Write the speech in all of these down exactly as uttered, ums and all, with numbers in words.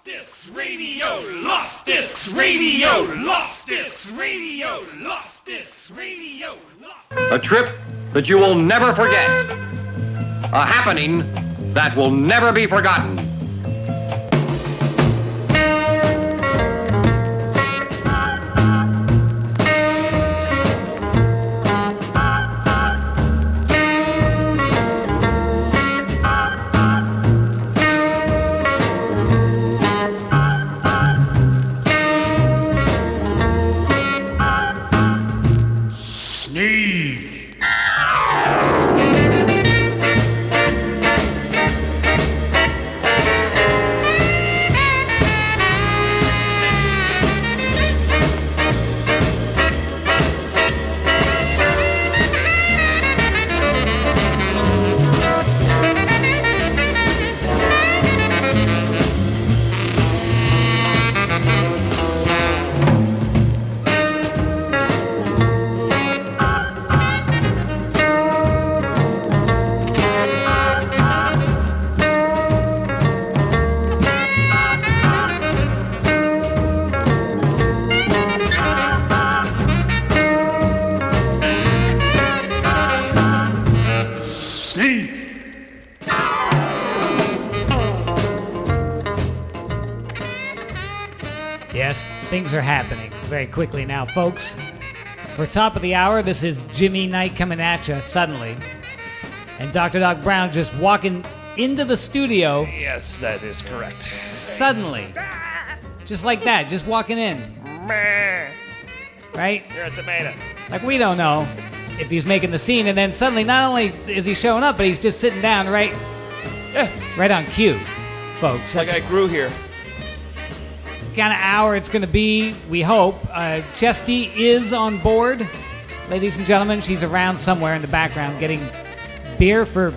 Lost Discs Radio, Lost Discs Radio, Lost Discs Radio, Lost Discs Radio. A trip that you will never forget. A happening that will never be forgotten. Things are happening very quickly now, folks. For top of the hour, this is Jimmy Knight coming at you suddenly. And Doctor Doc Brown just walking into the studio. Yes, that is correct. Suddenly. Just like that, just walking in. Right? You're a tomato. Like, we don't know if he's making the scene, and then suddenly not only is he showing up, but he's just sitting down right, yeah. right on cue, folks. Like I grew here. Kind of hour it's going to be, we hope. Uh, Chesty is on board. Ladies and gentlemen, she's around somewhere in the background getting beer for...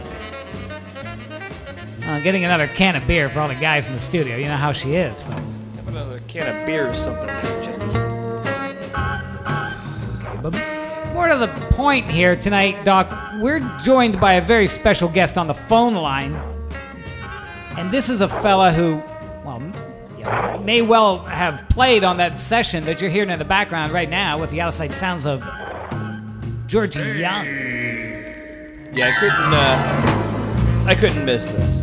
Uh, getting another can of beer for all the guys in the studio. You know how she is, folks. Have another can of beer or something there, Chesty. Okay, but more to the point here tonight, Doc, we're joined by a very special guest on the phone line. And this is a fella who, well... may well have played on that session that you're hearing in the background right now with the outside sounds of Georgie Young. Yeah, I couldn't, uh, I couldn't miss this.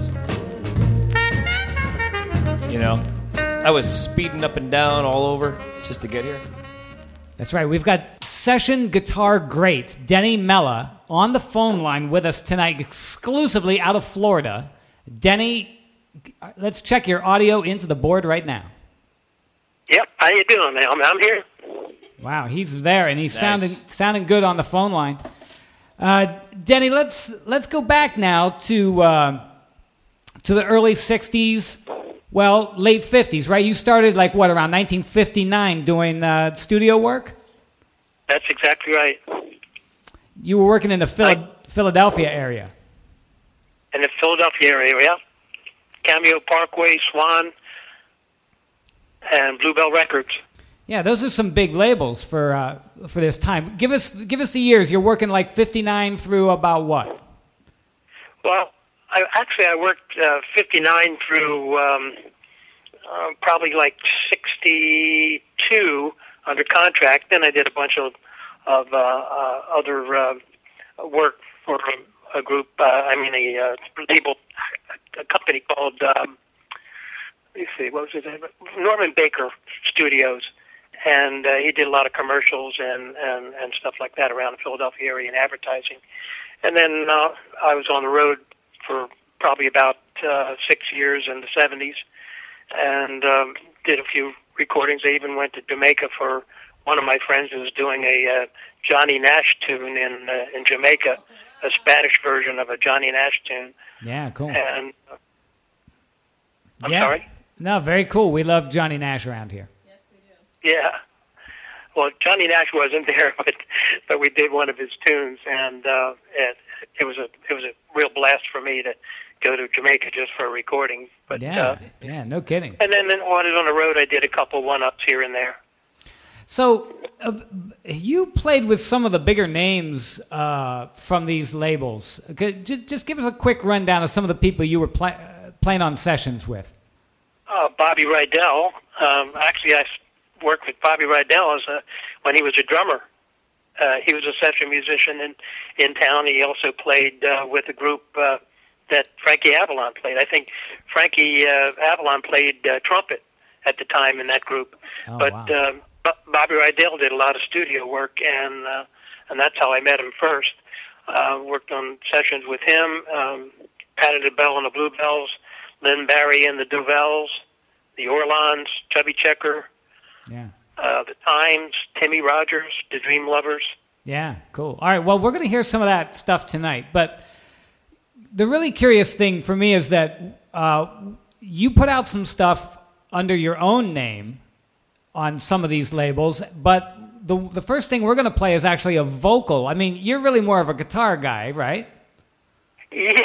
You know, I was speeding up and down all over just to get here. That's right. We've got session guitar great Denny Mella on the phone line with us tonight, exclusively out of Florida. Denny, let's check your audio into the board right now. Yep. How you doing, man? I'm, I'm here. Wow, he's there, and he's nice. sounding sounding good on the phone line. Uh, Denny, let's let's go back now to uh, to the early sixties, well, late fifties, right? You started, like, what, around nineteen fifty-nine doing uh, studio work? That's exactly right. You were working in the Phila- I, Philadelphia area. In the Philadelphia area, yeah. Cameo Parkway, Swan, and Bluebell Records. Yeah, those are some big labels for uh, for this time. Give us give us the years. You're working like fifty-nine through about what? Well, I, actually, I worked uh, fifty-nine through um, uh, probably like sixty-two under contract. Then I did a bunch of of uh, uh, other uh, work for a, a group. Uh, I mean, a uh, label, a company called. Um, let me see, what was it? Norman Baker Studios. And uh, he did a lot of commercials and, and, and stuff like that around the Philadelphia area and advertising. And then uh, I was on the road for probably about uh, six years in the seventies and um, did a few recordings. I even went to Jamaica for one of my friends who was doing a uh, Johnny Nash tune in uh, in Jamaica, a Spanish version of a Johnny Nash tune. Yeah, cool. And uh, I'm yeah. sorry? No, very cool. We love Johnny Nash around here. Yeah. Well, Johnny Nash wasn't there, but but we did one of his tunes, and uh, it, it was a it was a real blast for me to go to Jamaica just for a recording. But yeah, uh, yeah, no kidding. And then, then while I was on the road, I did a couple one-ups here and there. So uh, you played with some of the bigger names uh, from these labels. Just, just give us a quick rundown of some of the people you were play, uh, playing on sessions with. Oh, uh, Bobby Rydell. Um, actually, I worked with Bobby Rydell as a, when he was a drummer. Uh, he was a session musician in, in town. He also played uh, with a group uh, that Frankie Avalon played. I think Frankie uh, Avalon played uh, trumpet at the time in that group. Oh, but wow. um, B- Bobby Rydell did a lot of studio work, and uh, and that's how I met him first. Uh, worked on sessions with him, um, Patty LaBelle and the Bluebells, Lynn Barry and the Duvels, the Orlons, Chubby Checker, Yeah. uh, the Times, Timmy Rogers, the Dream Lovers. Yeah, cool. All right, well, we're going to hear some of that stuff tonight. But the really curious thing for me is that uh, you put out some stuff under your own name on some of these labels, but the the first thing we're going to play is actually a vocal. I mean, you're really more of a guitar guy, right? Yeah,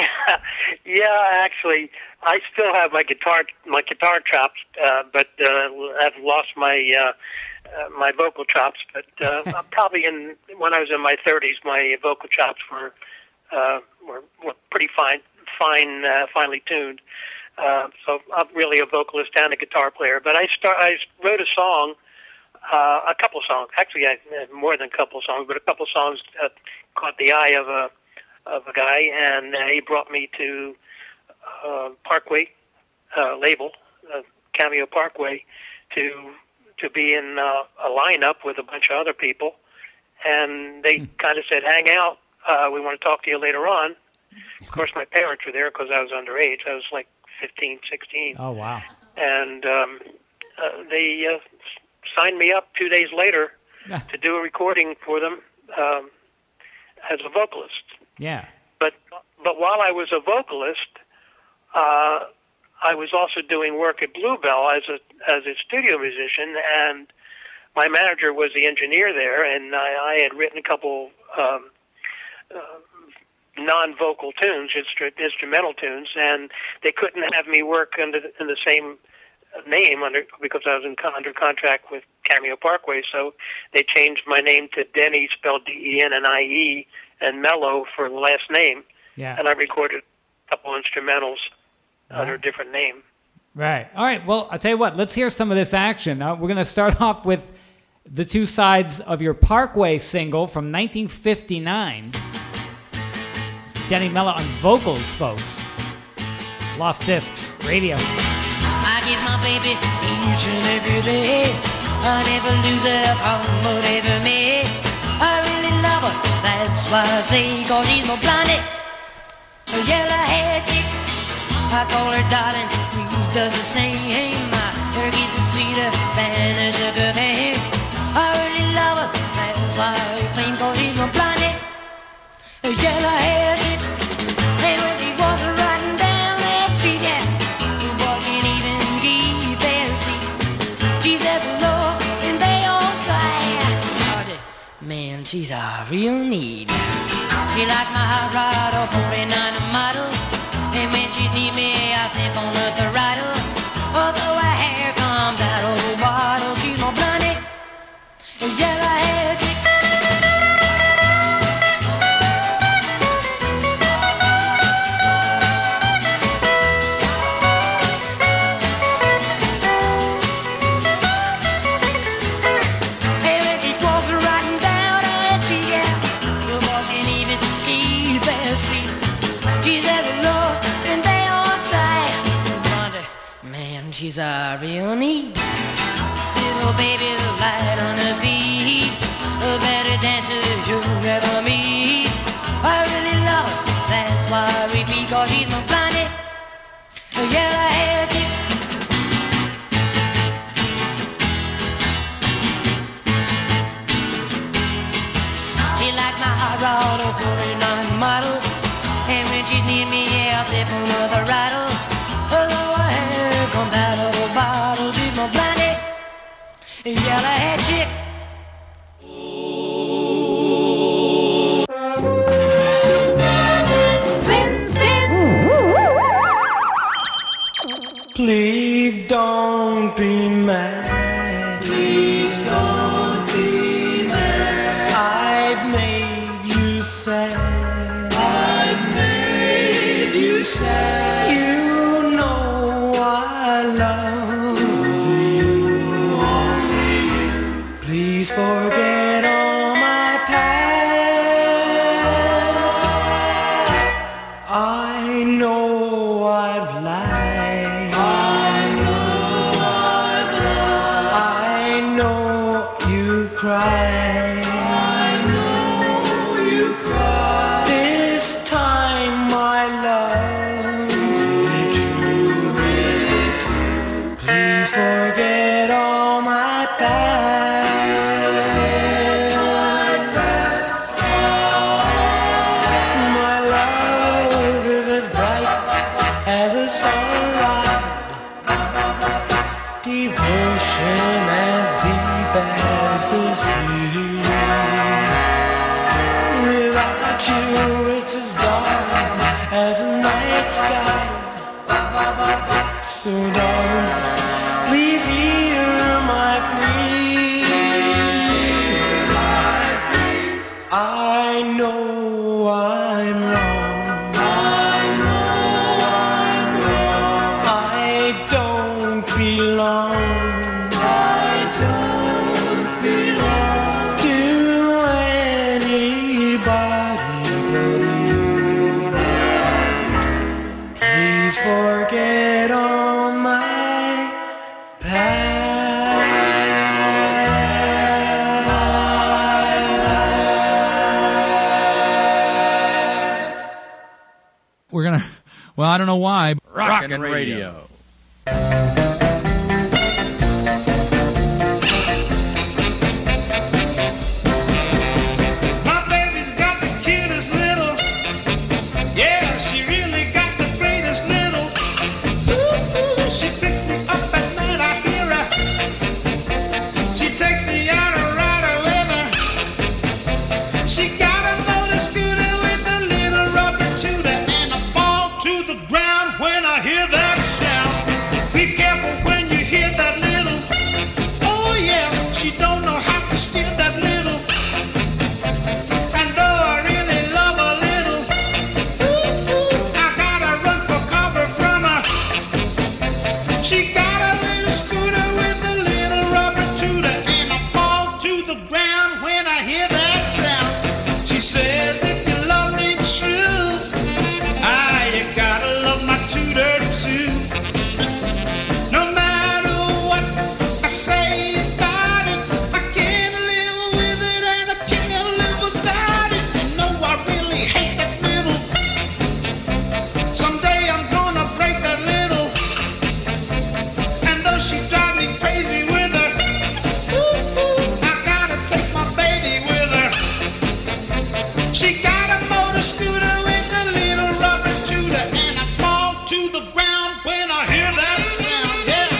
yeah. Actually, I still have my guitar my guitar chops, uh, but uh, I've lost my uh, uh, my vocal chops. But uh, probably in when I was in my thirties, my vocal chops were uh, were, were pretty fine, fine, uh, finely tuned. Uh, so I'm really a vocalist and a guitar player. But I start I wrote a song. Uh, a couple songs, actually, I, uh, more than a couple songs, but a couple songs uh, caught the eye of a of a guy, and uh, he brought me to uh, Parkway uh, label, uh, Cameo Parkway, to to be in uh, a lineup with a bunch of other people, and they mm. kind of said, "Hang out, uh, we want to talk to you later on." Of course, my parents were there because I was underage. I was like fifteen, sixteen. Oh wow! And um, uh, they. Uh, signed me up two days later yeah. to do a recording for them um, as a vocalist. Yeah. But but while I was a vocalist, uh, I was also doing work at Bluebell as a as a studio musician, and my manager was the engineer there, and I, I had written a couple um, uh, non-vocal tunes, instru- instrumental tunes, and they couldn't have me work under the, in the same name under because I was in, under contract with Cameo Parkway, so they changed my name to Denny, spelled D E N N I E, and Mello for the last name. Yeah. And I recorded a couple instrumentals Wow. under a different name. Right. All right. Well, I'll tell you what. Let's hear some of this action. Uh, we're going to start off with the two sides of your Parkway single from nineteen fifty-nine. Denny Mello on vocals, folks. Lost Discs Radio. I kiss my baby each and every day. I never lose her, come whatever may. I really love her, that's why I say, cause she's my blondie, a yellow-haired chick. I call her darling, she does the same. Her kiss is sweeter than a sugar cane. I really love her, that's why I claim, cause she's my blondie, a yellow-haired chick. And when she walks riding down that street, yeah, the boy can't even keep their seat. She's as low and they all say, man, she's a real need. She like my hot rod, a forty-nine model. And when she need me, I step on the throttle. Although her hair comes out of the bottle, she's my blondie, a yellow-haired chick. She's a real neat little baby, the light on her feet, a better dancer you'll never meet. I really love her, that's why I repeat, cause she's my blondie, a yellow-haired chick. She like my hot rod, a forty-nine model. And when she's near me, yeah, I'll step on the throttle. Although her hair comes out of a bottle, she's my blondie, a yellow-haired chick. Please don't be mad. Please don't be mad. I've made you sad. I've made you sad. You know I love night sky. So darling, please hear my plea. I know I'm wrong. I know I'm wrong. I don't belong. I don't belong to anybody but you. Please forget all my past. We're gonna. Well, I don't know why. Rockin' Radio. My baby's got the cutest little, yeah, she really got the greatest little. Ooh, ooh, she picks me up at night, I hear her. She takes me out and ride her with her. She got a motor scooter with a little rubber tutor, and I fall to the ground when I hear that sound. Be careful when you hear that little. Oh yeah, she don't know how to steer that little. And though I really love her little, ooh, ooh, I gotta run for cover from her. She got a little scooter with a little rubber tutor, and I fall to the ground when I hear that sound. She says, if you love me true, ah, you gotta love my tutor too. No matter what I say about it, I can't live with it and I can't live without it. You know I really hate that little. Someday I'm gonna break that little. And though she drives me crazy with her, ooh, ooh, I gotta take my baby with her. She got a motor scooter with a little rubber tutor, and I fall to the ground when I hear that sound. Yeah.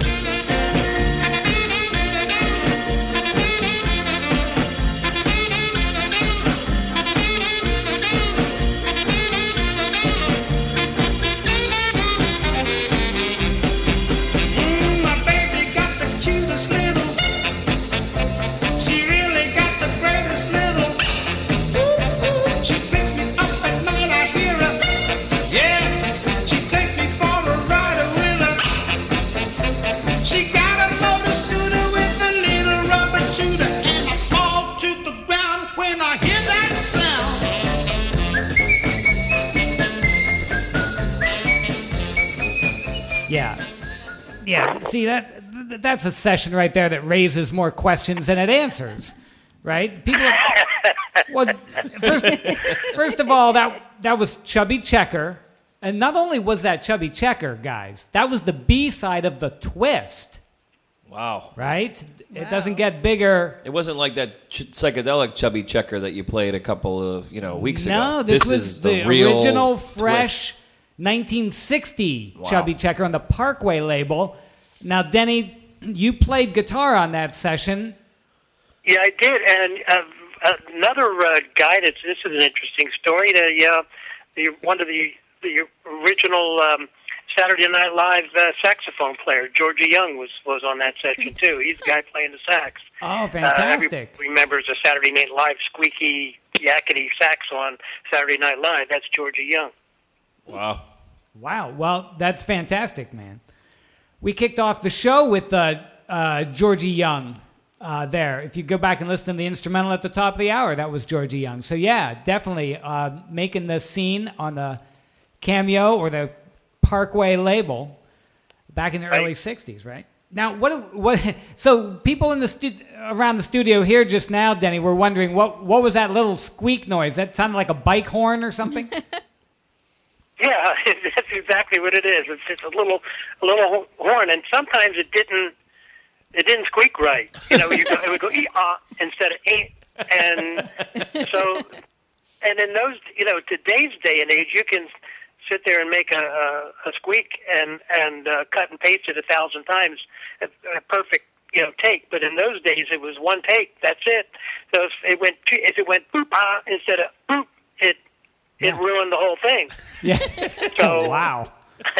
Mm, my baby got the cutest little. She really got the greatest little. Ooh, ooh, she picks me up at night, I hear her. Yeah, she takes me for a ride with her. She got a motor scooter with a little rubber tutor, and I fall to the ground when I hear that sound. Yeah. Yeah. See, that th- that's a session right there that raises more questions than it answers, right? People. Well, first, first of all, that that was Chubby Checker, and not only was that Chubby Checker, guys, that was the B side of the Twist, Wow. right? It doesn't get bigger. It wasn't like that ch- psychedelic Chubby Checker that you played a couple of you know weeks ago. No, this, was is the, real original, Twist. fresh nineteen sixty Wow. Chubby Checker on the Parkway label. Now, Denny, you played guitar on that session. Yeah, I did, and uh, another uh, guy. That's this is an interesting story. The uh, the one of the the original um, Saturday Night Live uh, saxophone player, Georgie Young, was was on that session too. He's the guy playing the sax. Oh, Uh, fantastic! everybody remembers the Saturday Night Live squeaky, yakety sax on Saturday Night Live. That's Georgie Young. Wow. Wow. Well, that's fantastic, man. We kicked off the show with uh, uh, Georgie Young uh, there. If you go back and listen to the instrumental at the top of the hour, that was Georgie Young. So, yeah, definitely uh, making the scene on the Cameo or the Parkway label back in the Right. early sixties, right? Now, what? What? So, people in the stu- around the studio here just now, Denny, were wondering what what was that little squeak noise? That sounded like a bike horn or something. Yeah, that's exactly what it is. It's just a little, a little horn, and sometimes it didn't, it didn't squeak right. You know, you go, it would go ee ah instead of eh, and so, and in those, you know, today's day and age, you can sit there and make a a, a squeak and and uh, cut and paste it a thousand times, a, a perfect, you know, take. But in those days, it was one take. That's it. So if it went, if it went boop ah instead of boop, it it ruined the whole thing. Yeah. So wow.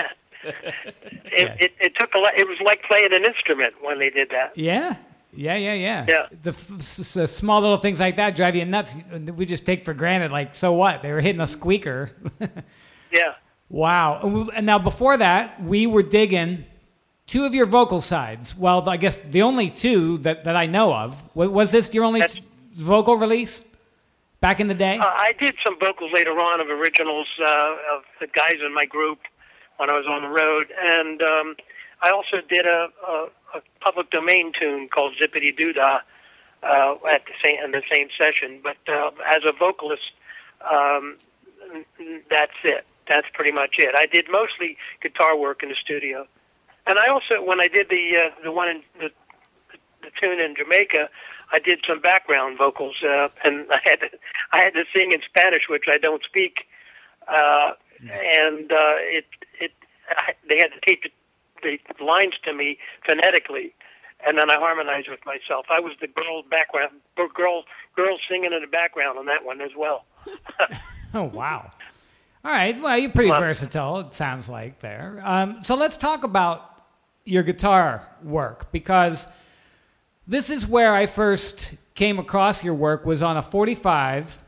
it, it it took a lot. It was like playing an instrument when they did that. Yeah. Yeah, yeah, yeah. Yeah. The f- s- s- small little things like that drive you nuts. We just take for granted. Like, so what? They were hitting a squeaker. Yeah. Wow. And we- And now before that, we were digging two of your vocal sides. Well, I guess the only two that, that I know of. Wa- Was this your only That's- t- vocal release back in the day? Uh, I did some vocals later on of originals uh, of the guys in my group when I was on the road, and um, I also did a, a, a public domain tune called Zippity Doo Dah uh, at the same in the same session. But uh, as a vocalist, um, that's it. That's pretty much it. I did mostly guitar work in the studio, and I also when I did the uh, the one in the, the tune in Jamaica, I did some background vocals, uh, and I had to, I had to sing in Spanish, which I don't speak, uh, and uh, it it I, they had to tape the, the lines to me phonetically, and then I harmonized with myself. I was the girl background girl girl singing in the background on that one as well. Oh, wow. All right. Well, you're pretty Well- versatile, it sounds like there. Um, so let's talk about your guitar work, because this is where I first came across your work, was on a forty-five,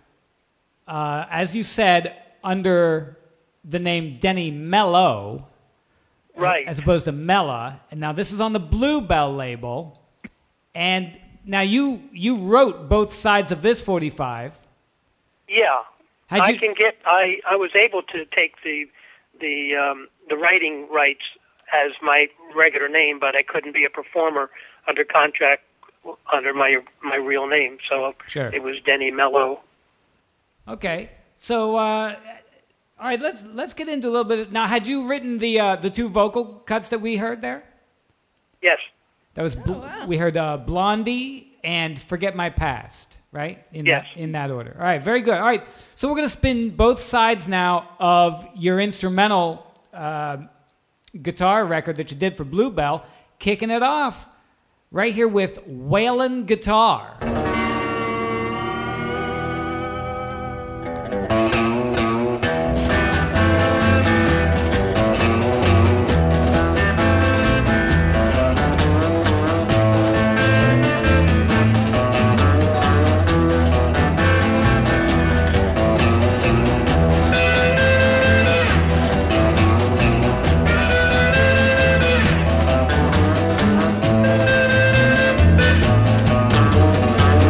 uh, as you said, under the name Denny Mello, Right. as opposed to Mella. And now this is on the Bluebell label. And now you you wrote both sides of this forty-five. Yeah, How'd I you- can get. I, I was able to take the the um, the writing rights as my regular name, but I couldn't be a performer under contract under my my real name. So Sure. it was Denny Mello. Okay, so uh, all right, let's let's get into a little bit. Now, had you written the uh, the two vocal cuts that we heard there? Yes, That was bl- we heard uh, Blondie and Forget My Past, right? In Yes. that, in that order. All right, very good. All right, so we're gonna spin both sides now of your instrumental uh, guitar record that you did for Bluebell, kicking it off right here with Wailin' Guitar. Thank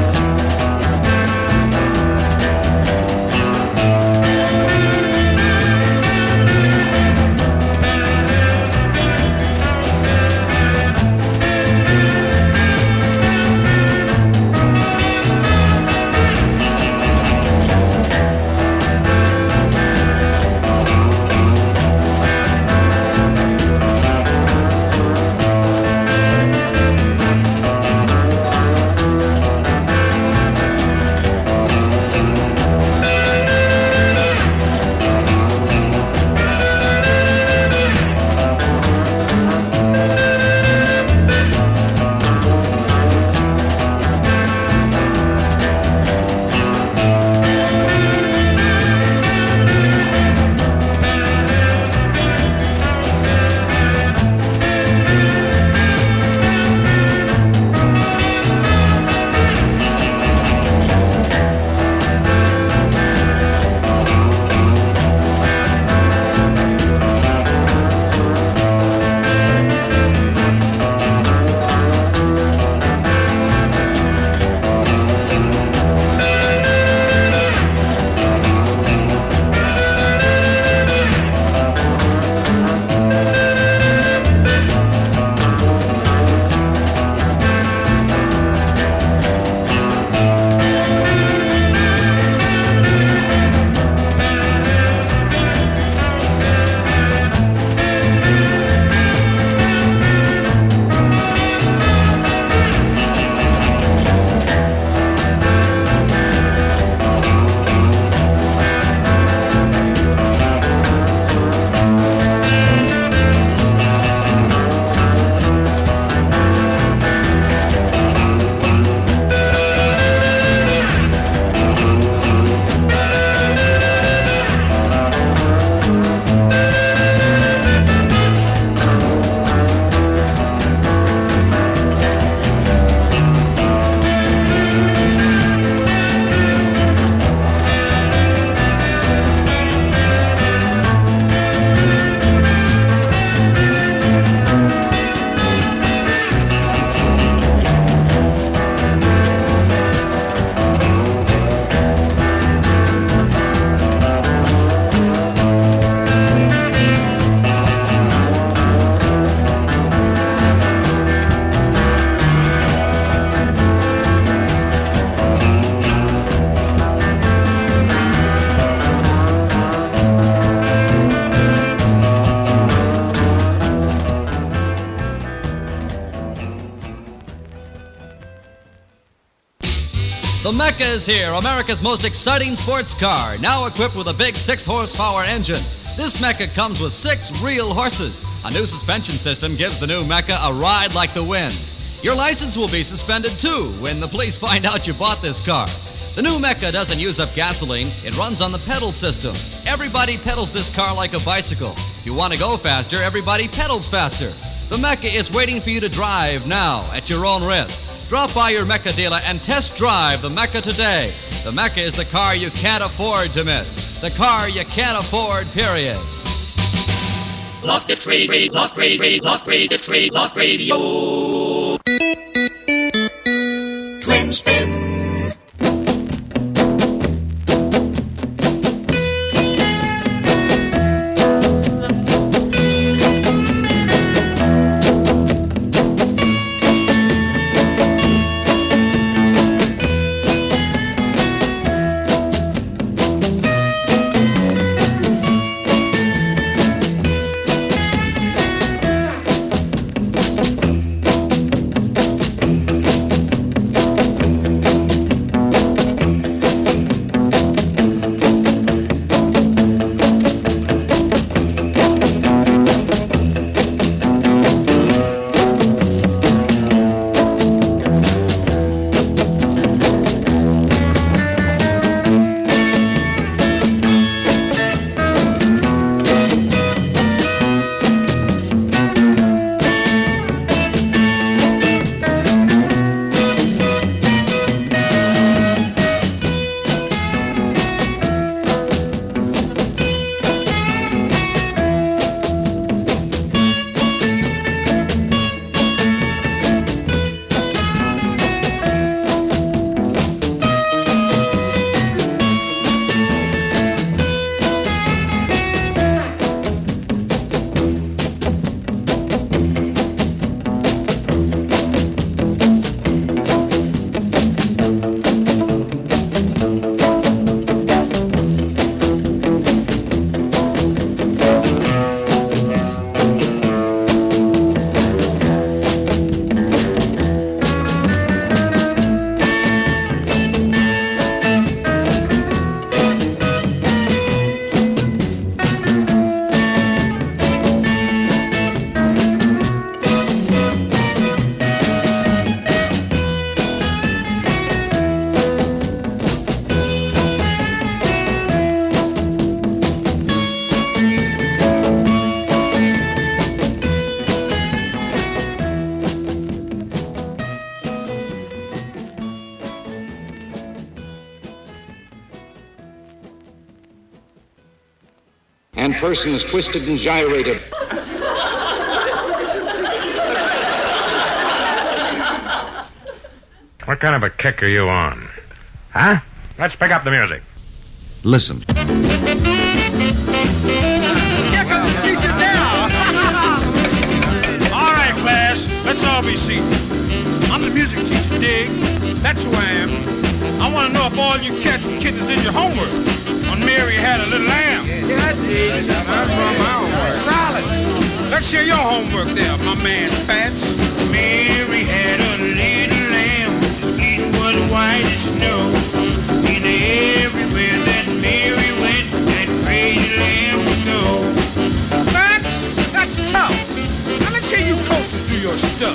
The Mecca is here, America's most exciting sports car, now equipped with a big six horsepower engine. This Mecca comes with six real horses. A new suspension system gives the new Mecca a ride like the wind. Your license will be suspended too when the police find out you bought this car. The new Mecca doesn't use up gasoline. It runs on the pedal system. Everybody pedals this car like a bicycle. If you want to go faster, everybody pedals faster. The Mecca is waiting for you to drive now at your own risk. Drop by your Mecca dealer and test drive the Mecca today. The Mecca is the car you can't afford to miss. The car you can't afford, period. Lost Gets Radio, Lost Radio, Lost Radio, Lost Radio. Twin spin. And persons twisted and gyrated. What kind of a kick are you on? Huh? Let's pick up the music. Listen. Here comes the teacher now. All right, class, let's all be seated. I'm the music teacher, dig? That's who I am. I want to know if all you cats and kittens did your homework on Mary Had a Little Lamb. Yeah, I did. That's from my homework. Solid. Let's hear your homework there, my man Fats. Mary had a little lamb. His fleece was white as snow. And everywhere that Mary went, that crazy lamb would go. Fats, that's tough. Now let's hear you coaches do your stuff.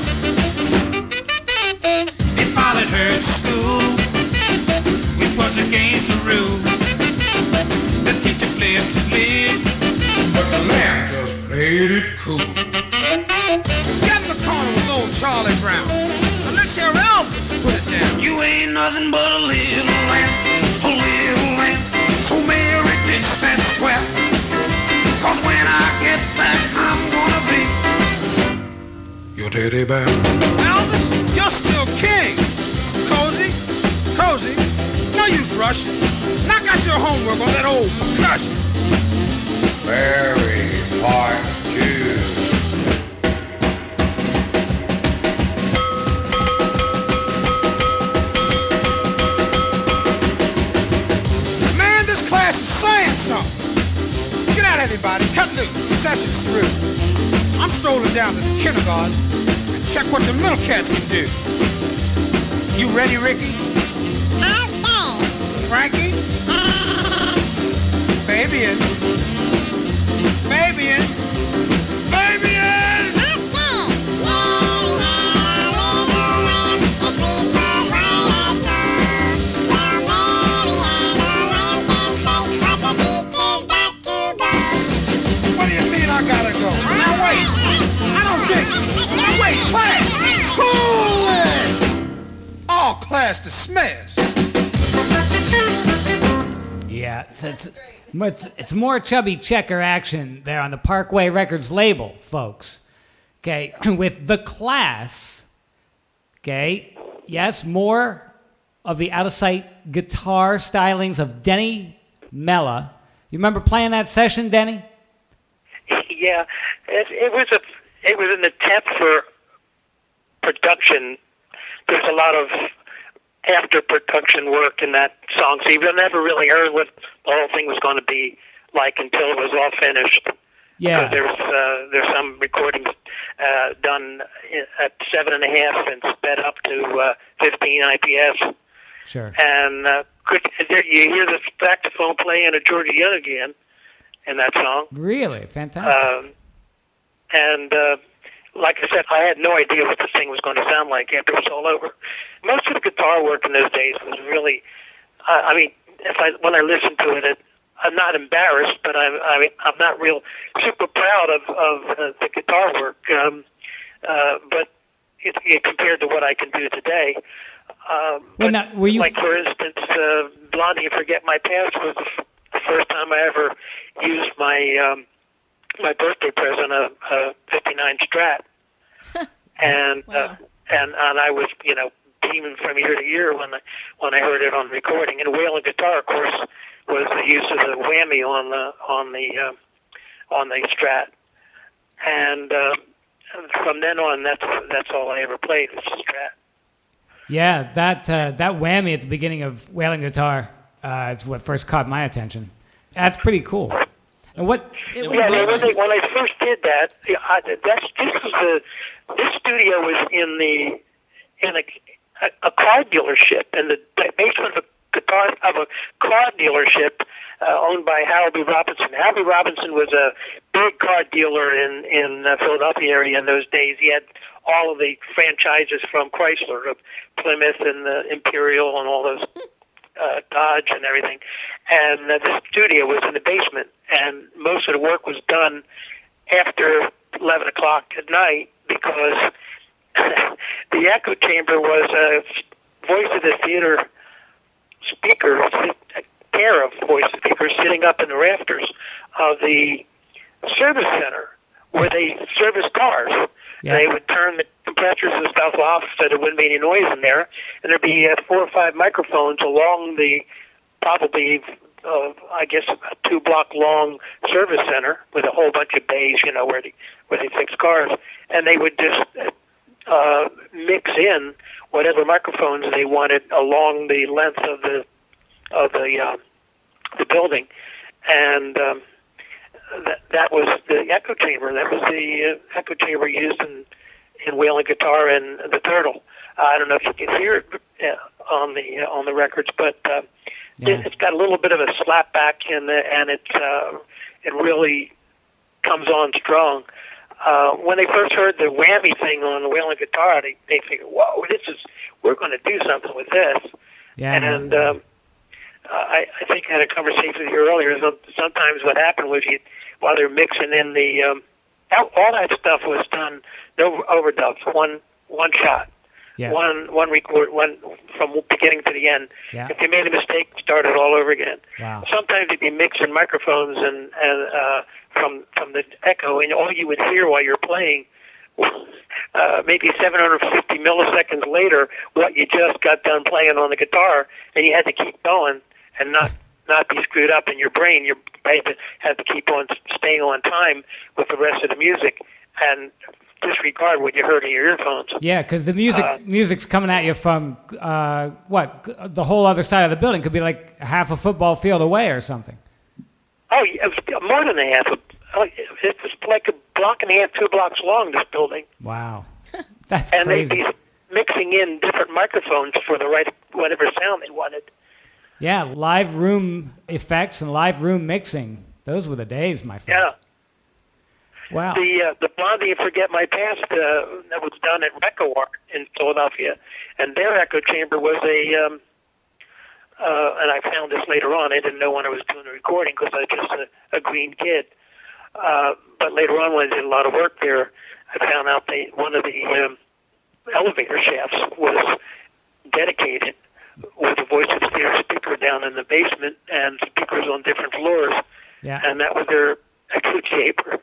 They followed her to school, which was against the rule. The teacher flipped his lid, but the lamb just played it cool. Get in the corner with old Charlie Brown. Now let's hear Elvis put it down. You ain't nothing but a little lamb, a little lamb. So Mary ditch that square. Cause when I get back, I'm gonna be your teddy bear. Elvis, you're still king. Cozy, Cozy, no use rushing. Knock out your homework on that old percussion. Mary, part two. Man, this class is saying something. Get out, everybody. Cut loose. The session's through. I'm strolling down to the kindergarten and check what the middle cats can do. You ready, Ricky? I'm Frankie? Fabian? Fabian? Fabian! What do you mean I gotta go? Now wait! I don't think... Now wait, class! Cool it! All class dismissed. Yeah, it's, it's, it's, it's more Chubby Checker action there on the Parkway Records label, folks. Okay, with The Class, okay, yes, more of the out-of-sight guitar stylings of Denny Mella. You remember playing that session, Denny? Yeah, it, it was a it was an attempt for production. There's a lot of after production work in that song, so you never really heard what the whole thing was going to be like until it was all finished. Yeah. So there's uh, there's some recordings uh, done at seven and a half and sped up to uh, fifteen I P S. Sure. And uh, could, there, you hear the saxophone playing a Georgia Young again in that song. Really? Fantastic. Um, and uh, like I said, I had no idea what this thing was going to sound like after it was all over. Most of the guitar work in those days was really, uh, I mean, if I when I listen to it, it I'm not embarrassed, but I'm I mean, I'm not real super proud of of uh, the guitar work. Um, uh, but it, it, compared to what I can do today, um, well, now, were you like for instance, uh, "Blondie Forget My Past" was the, f- the first time I ever used my um, my birthday present, a, a fifty-nine Strat, and wow. uh, and and I was you know beaming from ear to ear when I when I heard it on recording. And wailing guitar, of course, was the use of the whammy on the on the uh, on the Strat, and uh, from then on, that's that's all I ever played was the Strat. Yeah, that uh, that whammy at the beginning of Wailing Guitar uh, is what first caught my attention. That's pretty cool. And what? Yeah, when, they, when I first did that, I, that's this was the this studio was in the in a, a, a car dealership in the basement of a guitar of a car dealership uh, owned by Harold B. Robinson. Harold B. Robinson was a big car dealer in in the Philadelphia area in those days. He had all of the franchises from Chrysler, of Plymouth and the Imperial and all those uh, Dodge and everything. And uh, this studio was in the basement, and most of the work was done after eleven o'clock at night because the echo chamber was a voice of the theater speaker, a pair of voice speakers sitting up in the rafters of the service center where they service cars. Yeah. They would turn the compressors and stuff off so there wouldn't be any noise in there, and there'd be uh, four or five microphones along the probably, uh, I guess, a two-block long service center with a whole bunch of bays, you know, where they where they fix cars, and they would just uh, mix in whatever microphones they wanted along the length of the of the uh, the building, and um, that that was the echo chamber. That was the uh, echo chamber used in in Wailing Guitar and the Turtle. Uh, I don't know if you can hear it uh, on the uh, on the records, but uh, yeah. it, it's got a little bit of a slap back, and and it uh, it really comes on strong. Uh, when they first heard the whammy thing on the Wailing Guitar, they they figured, "Whoa, this is we're going to do something with this." Yeah, and um, I, I think I had a conversation with you earlier. Sometimes what happened was you, while they're mixing in the um, all that stuff was done no overdubs, one one shot, yeah. one one record, one from beginning to the end. Yeah. If you made a mistake, start it all over again. Wow. Sometimes you'd be mixing microphones and and uh, from from the echo, and all you would hear while you're playing, uh, maybe seven hundred fifty milliseconds later, what you just got done playing on the guitar, and you had to keep going and not. not be screwed up in your brain. Your brain had to keep on staying on time with the rest of the music and disregard what you heard in your earphones. Yeah, because the music uh, music's coming at you from, uh, what, the whole other side of the building. Could be like half a football field away or something. Oh, yeah, more than a half. It was like a block and a half, two blocks long, this building. Wow. That's and crazy. And they'd be mixing in different microphones for the right, whatever sound they wanted. Yeah, live room effects and live room mixing. Those were the days, my friend. Yeah. Wow. The uh, the Blondie Forget My Past uh, that was done at Record in Philadelphia, and their echo chamber was a, um, uh, and I found this later on. I didn't know when I was doing the recording because I was just a, a green kid. Uh, but later on, when I did a lot of work there, I found out they, one of the um, elevator shafts was dedicated with a voice of stereo speaker down in the basement and speakers on different floors. Yeah. And that was their echo chamber.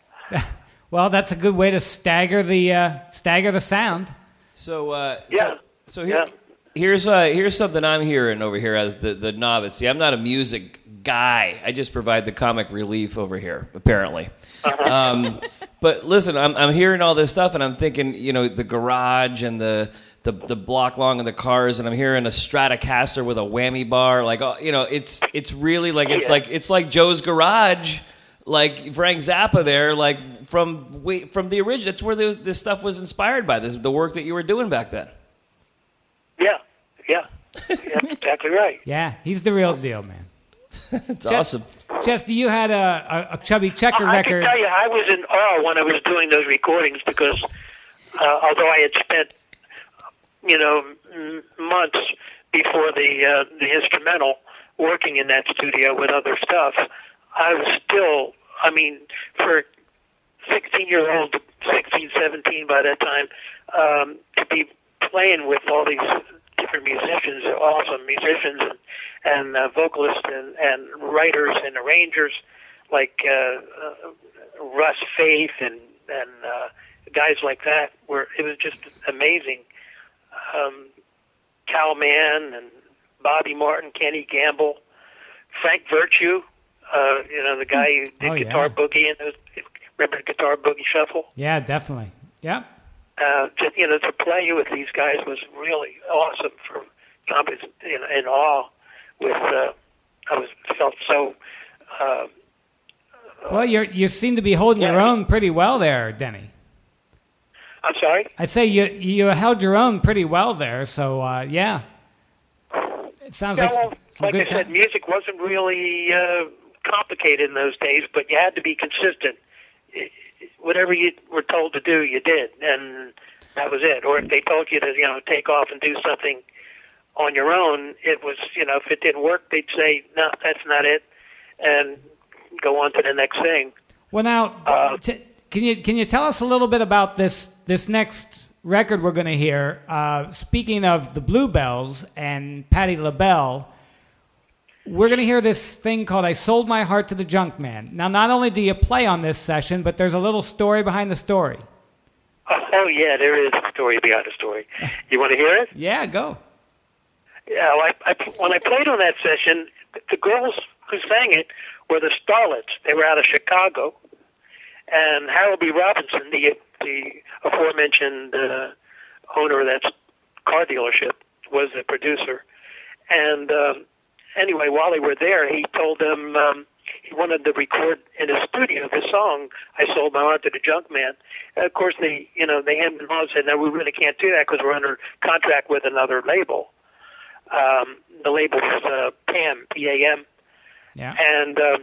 Well, that's a good way to stagger the uh, stagger the sound. So, uh, yeah. So, so here, here's uh, here's something I'm hearing over here as the, the novice. See, I'm not a music guy. I just provide the comic relief over here, apparently. Uh-huh. Um, but listen, I'm I'm hearing all this stuff, and I'm thinking, you know, the garage and the the the block long and the cars, and I'm hearing a Stratocaster with a whammy bar. Like, oh, you know, it's it's really like it's yeah. like it's like Joe's Garage. Like Frank Zappa there, like from from the original. That's where this, this stuff was inspired by, this the work that you were doing back then. Yeah, yeah, that's exactly right. Yeah, he's the real deal, man. It's Ches, awesome. Chester, you had a, a, a Chubby Checker I, record. I can tell you, I was in awe when I was doing those recordings because uh, although I had spent, you know, m- months before the uh, the instrumental working in that studio with other stuff, I was still, I mean, for sixteen-year-old, sixteen, seventeen by that time, um, to be playing with all these different musicians, awesome musicians and, and uh, vocalists and, and writers and arrangers like uh, uh, Russ Faith and, and uh, guys like that, where it was just amazing. Um, Cal Mann and Bobby Martin, Kenny Gamble, Frank Virtue, Uh, you know, the guy who did oh, Guitar yeah. Boogie, and those, remember Guitar Boogie Shuffle? Yeah, definitely. Yeah. Uh, just, you know, to play with these guys was really awesome. For I was in, in awe with. Uh, I was felt so. Uh, well, you you seem to be holding yeah. your own pretty well there, Denny. I'm sorry? I'd say you you held your own pretty well there. So uh, yeah, it sounds yeah, like well, some like good I said, time. music wasn't really. Uh, complicated in those days, but you had to be consistent. Whatever you were told to do, you did, and that was it. Or if they told you to, you know, take off and do something on your own, it was, you know, if it didn't work, they'd say, no, that's not it, and go on to the next thing. Well, now, uh, t- can you can you tell us a little bit about this this next record we're going to hear? Uh, speaking of the Bluebells and Patti LaBelle, we're going to hear this thing called I Sold My Heart to the Junk Man. Now, not only do you play on this session, but there's a little story behind the story. Oh, yeah, there is a story behind the story. You want to hear it? Yeah, go. Yeah, well, I, I, when I played on that session, the girls who sang it were the Starlets. They were out of Chicago. And Harold B. Robinson, the, the aforementioned uh, owner of that car dealership, was the producer. And... Um, Anyway, while they were there, he told them um, he wanted to record in his studio the song "I Sold My Heart to the Junk Man." And of course, they, you know, they hemmed and hawed and said, "No, we really can't do that because we're under contract with another label." Um, the label was uh, P A M, P A M. Yeah. And um,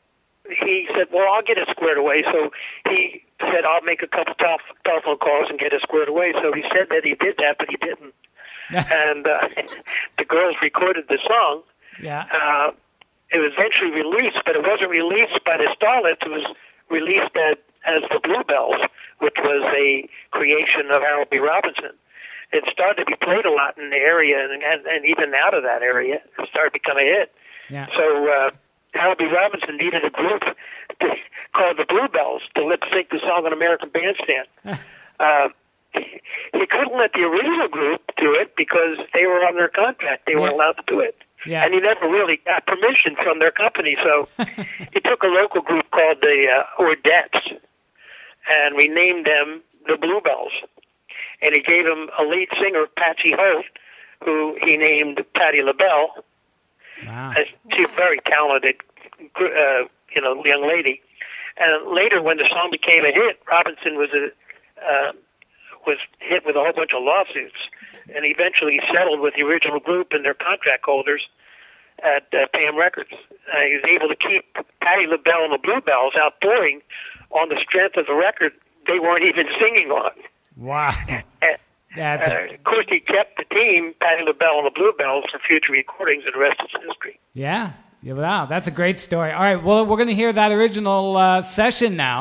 he said, "Well, I'll get it squared away." So he said, "I'll make a couple tel- telephone calls and get it squared away." So he said that he did that, but he didn't. and uh, the girls recorded the song. Yeah. Uh, it was eventually released, but it wasn't released by the Starlets. It was released as, as the Bluebells, which was a creation of Harold B. Robinson. It started to be played a lot in the area, and, and, and even out of that area, it started to become a hit. Yeah. So uh, Harold B. Robinson needed a group to, called the Bluebells to lip sync the song on American Bandstand. uh, he couldn't let the original group do it because they were on their contract. They yeah. weren't allowed to do it. Yeah. And he never really got permission from their company, so he took a local group called the uh, Ordettes and renamed them the Bluebells. And he gave them a lead singer, Patsy Holt, who he named Patti LaBelle. Wow. She's a very talented, uh, you know, young lady. And later, when the song became a hit, Robinson was a uh, was hit with a whole bunch of lawsuits, and eventually settled with the original group and their contract holders at uh, P M Records. Uh, he was able to keep Patti LaBelle and the Bluebells out touring on the strength of the record they weren't even singing on. Wow. And, That's uh, of course, he kept the team, Patti LaBelle and the Bluebells, for future recordings, and the rest is history. Yeah. Yeah, wow, that's a great story. All right, well, we're going to hear that original uh, session now.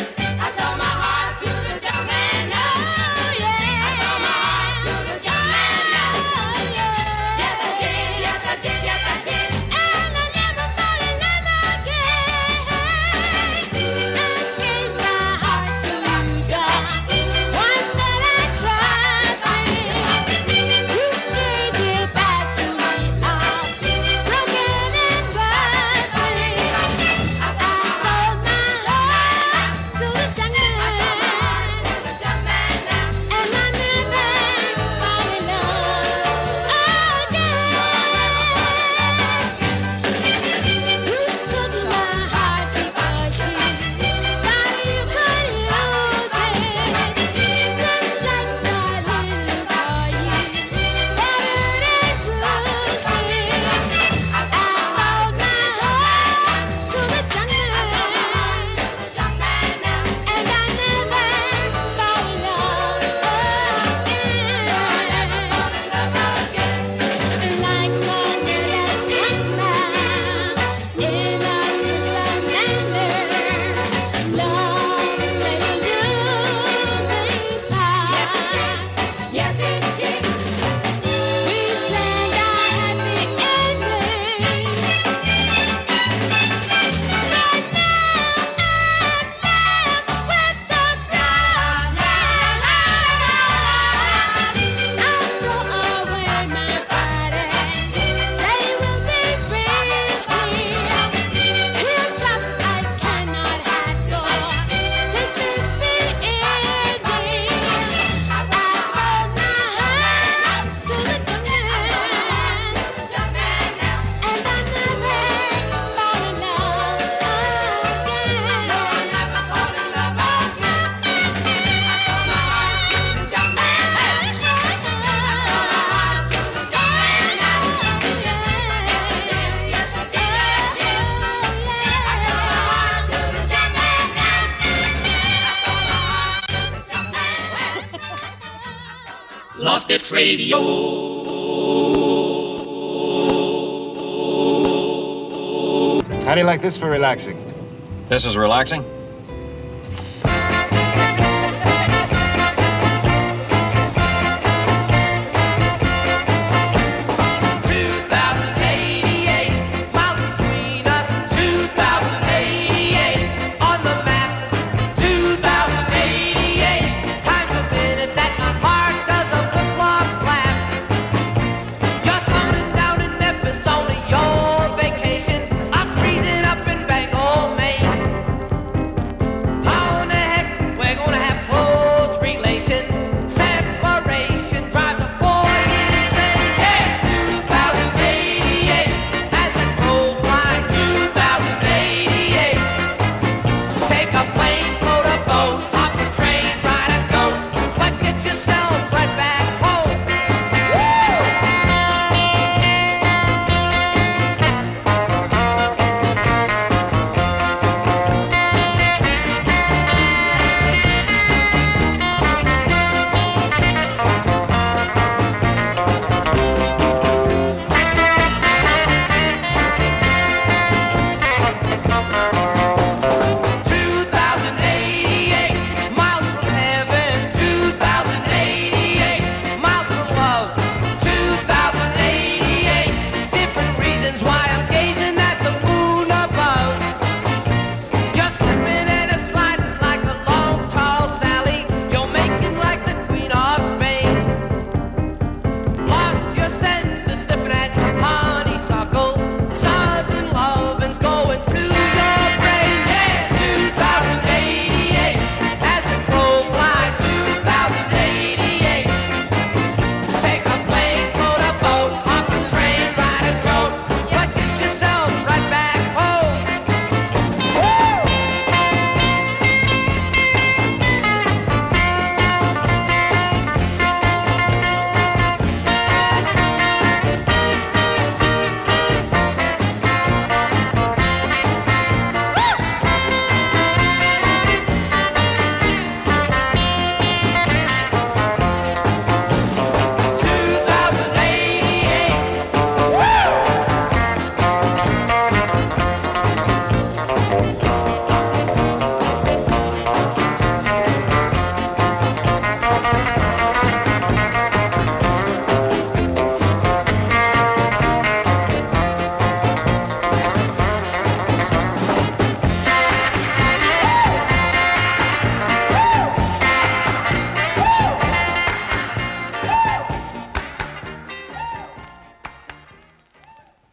Lost Disc Radio. How do you like this for relaxing? This is relaxing?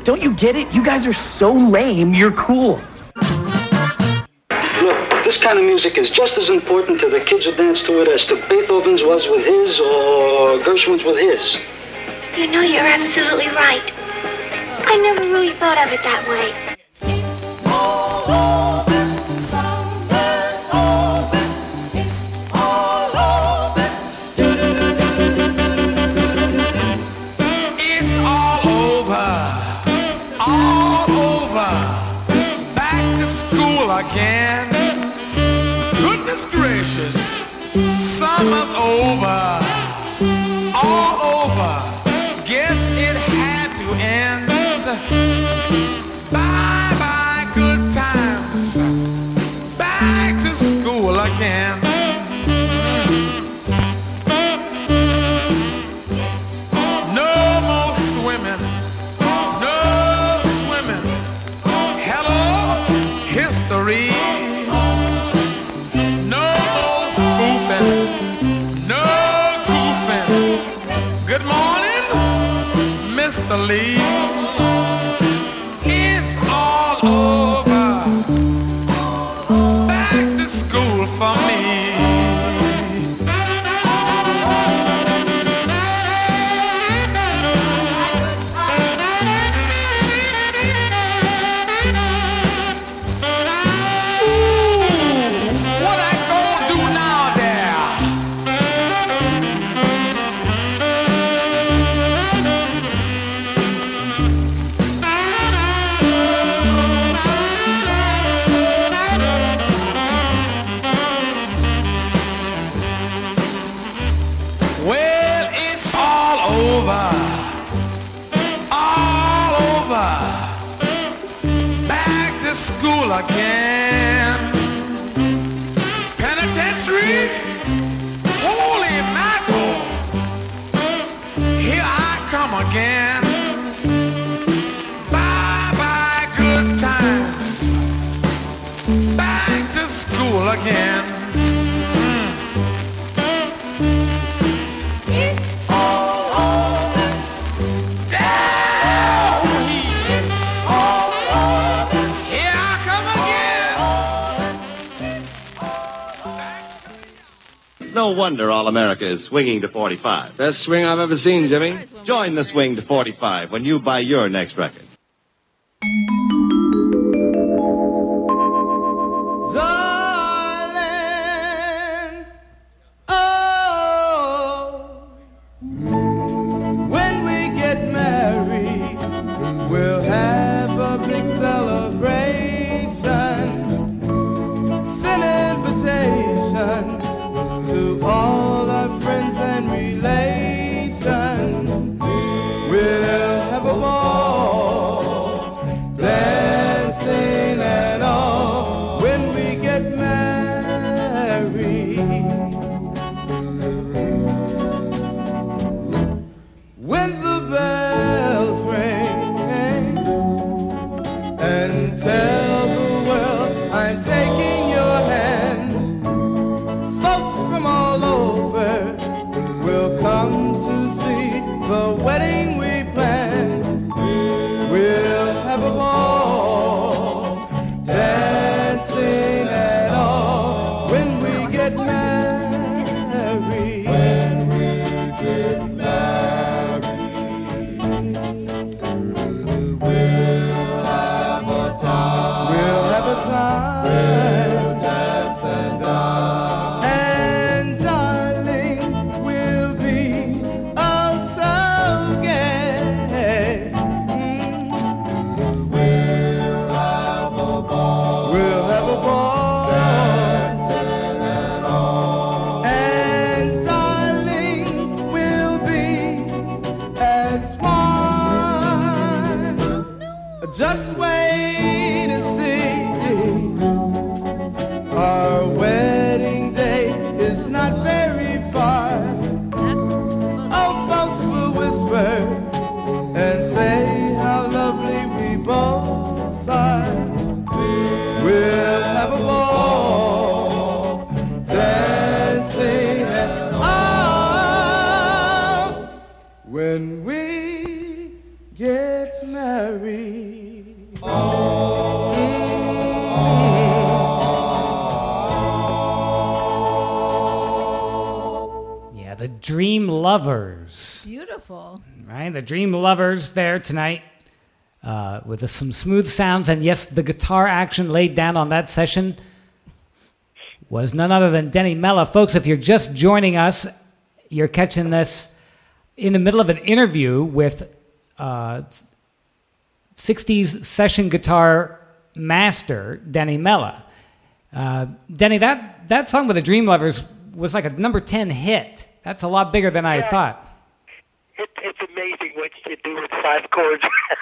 Don't you get it? You guys are so lame, you're cool. Look, this kind of music is just as important to the kids who dance to it as to Beethoven's was with his or Gershwin's with his. You know, you're absolutely right. I never really thought of it that way. It's all over, all over. Back to school again. Goodness gracious, summer's over, all over. Guess it had to end. Bye bye, good times. Back to school again. No more swimming, no swimming. Hello, history. No more spoofing, no goofing. Good morning, Mister Lee. It's all over. Back to school for me. What I gonna do now there? Well, it's all over, all over. Back to school again. Penitentiary, holy mackerel. Here I come again. Bye bye, good times. Back to school again. No wonder all America is swinging to forty-five. Best swing I've ever seen, Jimmy. Join the swing to forty-five when you buy your next record. Darling, oh, when we get married, we'll have a big celebration. Send invitations to all our friends and relations. We'll have a ball Yeah, the Dream Lovers. Beautiful. Right, the Dream Lovers there tonight uh, with some smooth sounds. And yes, the guitar action laid down on that session was none other than Denny Mella. Folks, if you're just joining us, you're catching this in the middle of an interview with uh, sixties session guitar master Denny Mella. Uh, Denny, that, that song with the Dream Lovers was like a number ten hit. That's a lot bigger than I Yeah. thought. It, it's amazing what you do with five chords.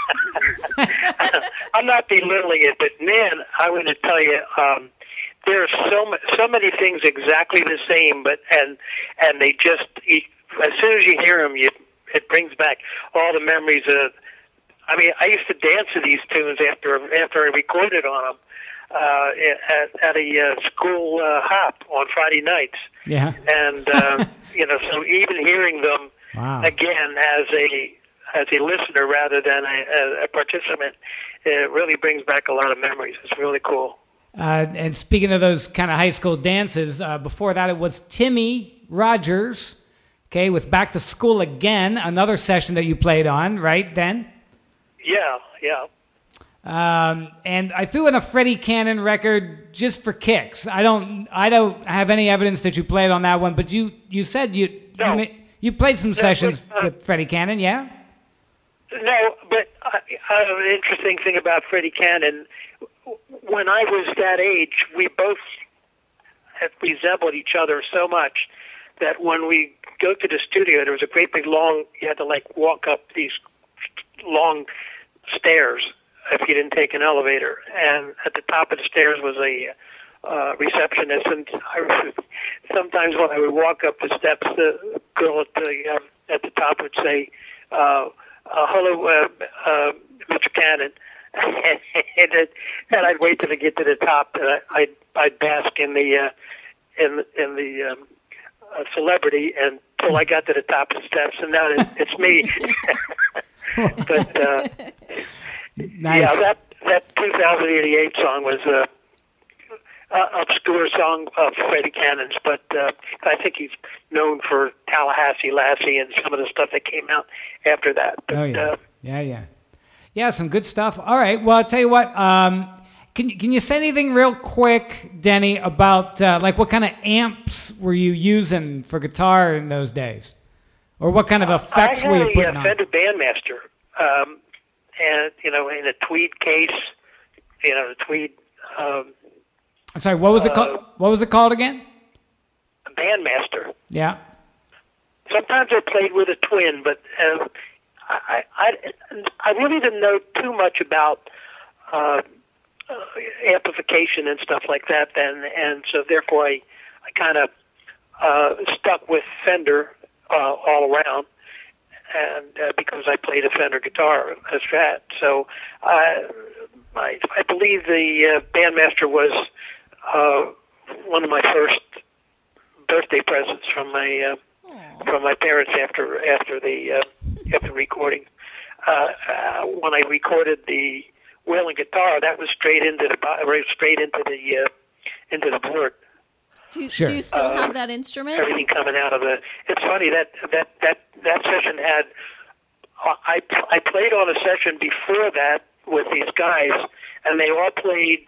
I'm not belittling it, but man, I want to tell you, um, there are so ma- so many things exactly the same, but and and they just you, as soon as you hear them, you it brings back all the memories of. I mean, I used to dance to these tunes after after I recorded on them uh, at, at a uh, school uh, hop on Friday nights. Yeah. And uh, you know, so even hearing them Wow. again as a as a listener rather than a, a participant, it really brings back a lot of memories. It's really cool. Uh, and speaking of those kind of high school dances, uh, before that it was Timmy Rogers, okay, with Back to School Again, another session that you played on, right, Den? Yeah, yeah. Um, and I threw in a Freddie Cannon record just for kicks. I don't, I don't have any evidence that you played on that one, but you, you said you, No. you, ma- you played some No, sessions but, uh, with Freddie Cannon, yeah? No, but uh, uh, an interesting thing about Freddie Cannon, when I was that age, we both had resembled each other so much that when we go to the studio, there was a great big long, you had to like walk up these long stairs if you didn't take an elevator. And at the top of the stairs was a uh, receptionist. And I, sometimes when I would walk up the steps, the girl at the, um, at the top would say, uh, uh, hello, uh, uh, Mister Cannon. and, it, and I'd wait till I get to the top, and I, I'd, I'd bask in the uh, in in the um, uh, celebrity until I got to the top of the steps, and now it, it's me. but uh, Nice. yeah, that that two thousand eighty-eight song was a uh, obscure song of Freddie Cannon's, but uh, I think he's known for Tallahassee Lassie and some of the stuff that came out after that. But, Oh, yeah. uh, Yeah, yeah. Yeah, some good stuff. All right. Well, I'll tell you what. Um, can, can you say anything real quick, Denny, about uh, like what kind of amps were you using for guitar in those days? Or what kind of effects I were had you a putting uh, on? Fender Bandmaster, um, and you know, in a tweed case, you know, the tweed um, I'm sorry, what was it uh, called? What was it called again? Bandmaster. Yeah. Sometimes I played with a twin, but uh, I, I I really didn't know too much about uh, uh, amplification and stuff like that then, and so therefore I I kind of uh, stuck with Fender uh, all around, and uh, because I played a Fender guitar, a Strat, so I I, I believe the uh, Bandmaster was uh, one of my first birthday presents from my. Uh, from my parents after after the uh, after recording. Uh, uh, when I recorded the Wailing guitar, that was straight into the bo- right straight into the uh, into the board. Do you, Sure. do you still Uh, have that instrument? Everything coming out of the. It's funny that that that that session had. uh, I I played on a session before that with these guys, and they all played.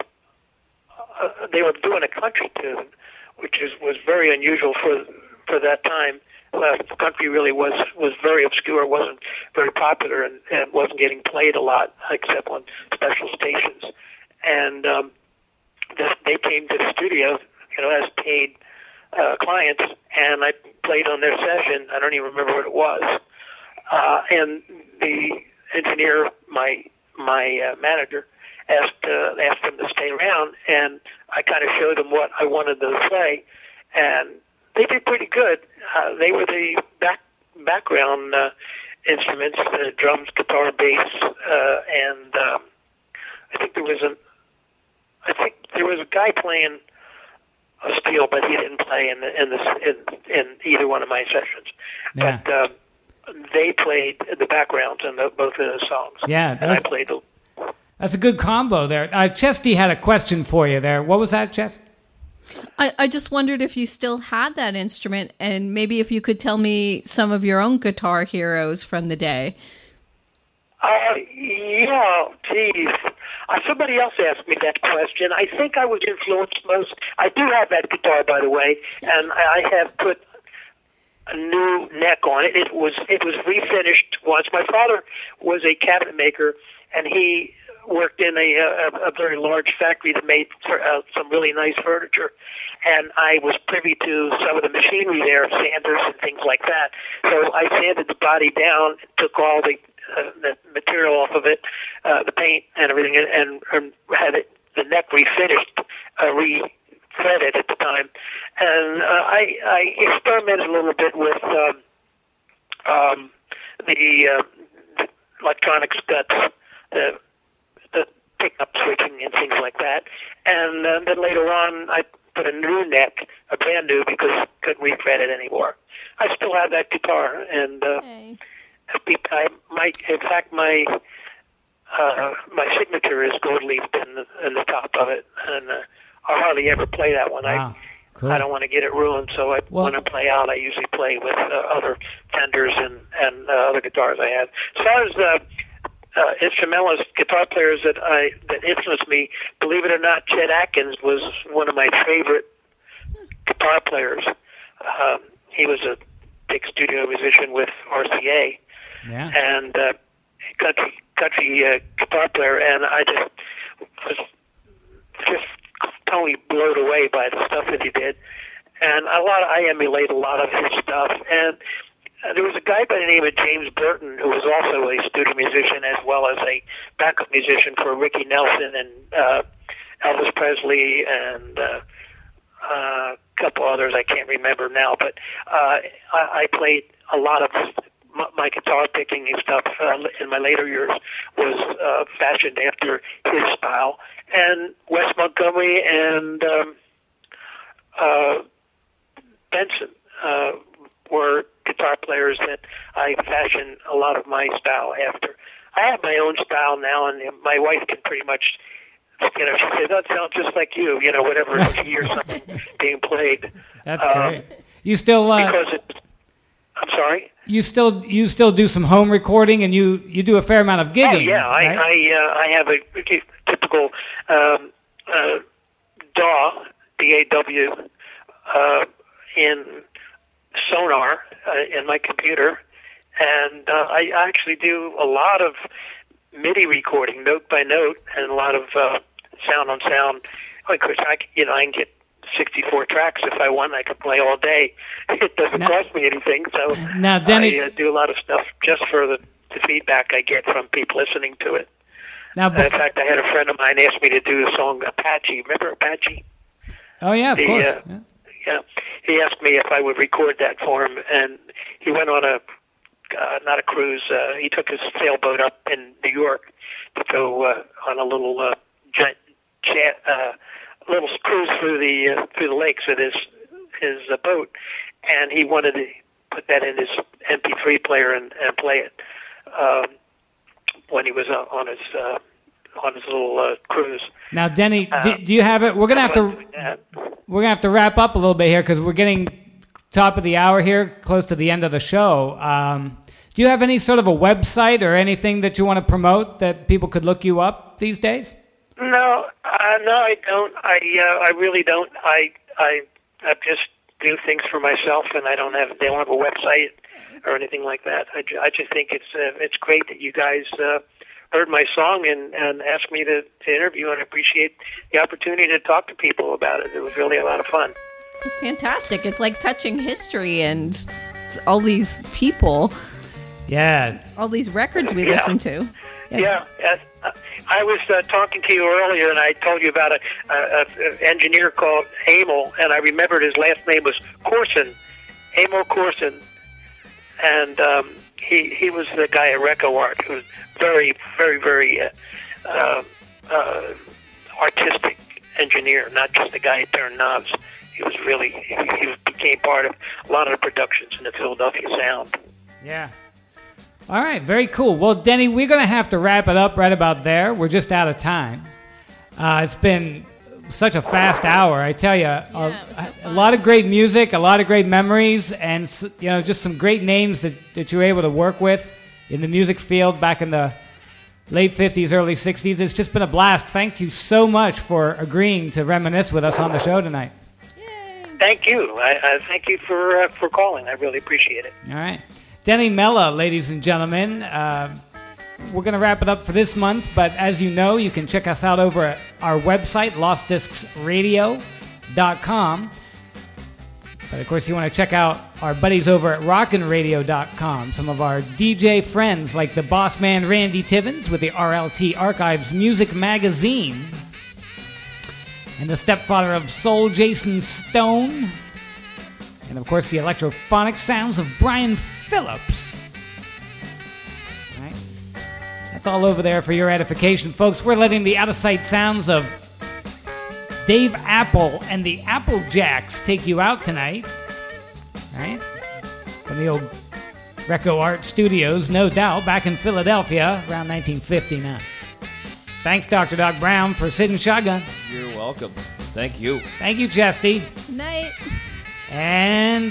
Uh, they were doing a country tune, which is was very unusual for for that time. Uh, country really was was very obscure, wasn't very popular, and, and wasn't getting played a lot except on special stations. And um, this, they came to the studio, you know, as paid uh, clients, and I played on their session. I don't even remember what it was. Uh, and the engineer, my my uh, manager, asked uh, asked them to stay around, and I kind of showed them what I wanted them to play, and they did pretty good. Uh, they were the back background uh, instruments: uh, drums, guitar, bass, uh, and um, I think there was a I think there was a guy playing a steel, but he didn't play in the, in, the, in in either one of my sessions. Yeah. But um, they played the backgrounds in the, both of the songs. Yeah, and I that's- played the. That's a good combo there. Uh, Chesty had a question for you there. What was that, Chest? I, I just wondered if you still had that instrument, and maybe if you could tell me some of your own guitar heroes from the day. Uh, yeah, geez. Uh, somebody else asked me that question. I think I was influenced most. I do have that guitar, by the way, and I have put a new neck on it. It was it was refinished once. My father was a cabinet maker, and he worked in a a, a very large factory that made uh, some really nice furniture. And I was privy to some of the machinery there, sanders and things like that. So I sanded the body down, took all the uh, the material off of it, uh, the paint and everything, and, and, and had it, the neck refinished, uh, re-threaded at the time. And uh, I, I experimented a little bit with um, um, the uh, electronic studs, the, the pickup switching and things like that. And uh, then later on, I put a new neck, a brand new, because I couldn't re-thread it anymore. I still have that guitar, and uh, hey. I, my, in fact, my uh, my signature is gold leafed in the, in the top of it, and uh, I hardly ever play that one. Wow. I Cool. I don't want to get it ruined, so I, Well- when I play out, I usually play with uh, other Fenders and and uh, other guitars I have. As far as uh, uh, instrumentalist guitar players that I that influenced me, believe it or not, Chet Atkins was one of my favorite guitar players. Um, he was a big studio musician with R C A, Yeah. and uh, country country uh, guitar player, and I just was just totally blown away by the stuff that he did. And a lot of, I emulate a lot of his stuff. And uh, there was a guy by the name of James Burton who was also a studio musician as well as a backup musician for Ricky Nelson and uh, Elvis Presley and uh, uh, a couple others I can't remember now. But uh, I, I played a lot of my, my guitar picking and stuff uh, in my later years was uh, fashioned after his style. And Wes Montgomery and um, uh, Benson uh, were guitar players that I fashioned a lot of my style after. I have my own style now, and my wife can pretty much, you know, she says, that sounds just like you, you know, whatever she hears something being played. That's Um, great. You still uh, Because it's, I'm sorry? you still you still do some home recording, and you, you do a fair amount of gigging. Oh, yeah, I right? I, uh, I have a pretty typical um, uh, D A W, D A W, uh, in Sonar uh, in my computer, and uh, I actually do a lot of MIDI recording, note by note, and a lot of uh, sound on sound. Of course, I c- you know I can get sixty-four tracks if I want. I could play all day. It doesn't Now- cost me anything, so Now, Denny- I uh, do a lot of stuff just for the, the feedback I get from people listening to it. Now, Uh, in bef- fact, I had a friend of mine ask me to do the song Apache. Remember Apache? oh yeah, of The, course. uh, Yeah. Yeah. He asked me if I would record that for him, and he went on a, uh, not a cruise, uh, he took his sailboat up in New York to go uh, on a little uh, giant, jet, uh, little cruise through the uh, through the lakes with his his uh, boat, and he wanted to put that in his M P three player and, and play it um, when he was uh, on his uh, on his little uh, cruise. Now, Denny, Uh, do, do you have it? We're gonna have to Doing that. we're gonna have to wrap up a little bit here because we're getting top of the hour here, close to the end of the show. Um, do you have any sort of a website or anything that you want to promote that people could look you up these days? No, uh, no, I don't. I uh, I really don't. I I I just do things for myself, and I don't have. They don't have a website or anything like that. I, ju- I just think it's uh, it's great that you guys uh, heard my song and, and asked me to, to interview, and I appreciate the opportunity to talk to people about it. It was really a lot of fun. It's fantastic. It's like touching history and all these people, Yeah. all these records we Yeah. listen to. Yeah, yes. Uh, I was uh, talking to you earlier, and I told you about a, a, a engineer called Emil, and I remembered his last name was Corson, Emil Corson, and um, he he was the guy at Reco Art who was very, very, very uh, uh, uh, artistic engineer, not just a guy who turned knobs. He was really he, he became part of a lot of the productions in the Philadelphia sound. Yeah. All right, very cool. Well, Denny, we're going to have to wrap it up right about there. We're just out of time. Uh, it's been such a fast hour. I tell you, a, a lot of great music, a lot of great memories, and you know, just some great names that, that you were able to work with in the music field back in the late fifties, early sixties. It's just been a blast. Thank you so much for agreeing to reminisce with us on the show tonight. Thank you. I, I thank you for uh, for calling. I really appreciate it. All right. Denny Mella, ladies and gentlemen. Uh, we're going to wrap it up for this month, but as you know, you can check us out over at our website, lost discs radio dot com. But of course, you want to check out our buddies over at rockin radio dot com, some of our D J friends like the boss man Randy Tivins with the R L T Archives Music Magazine, and the stepfather of soul, Jason Stone, and of course the electrophonic sounds of Brian Phillips. All right. That's all over there for your edification, folks. We're letting the out-of-sight sounds of Dave Apple and the Applejacks take you out tonight. All right? From the old Reco Art Studios, no doubt, back in Philadelphia around nineteen fifty-nine. Thanks, Doctor Doc Brown, for sitting shotgun. You're welcome. Thank you. Thank you, Chesty. Good night. And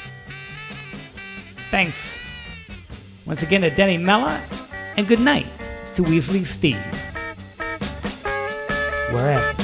thanks once again to Denny Mella, and good night to Weasley Steve. Wherever.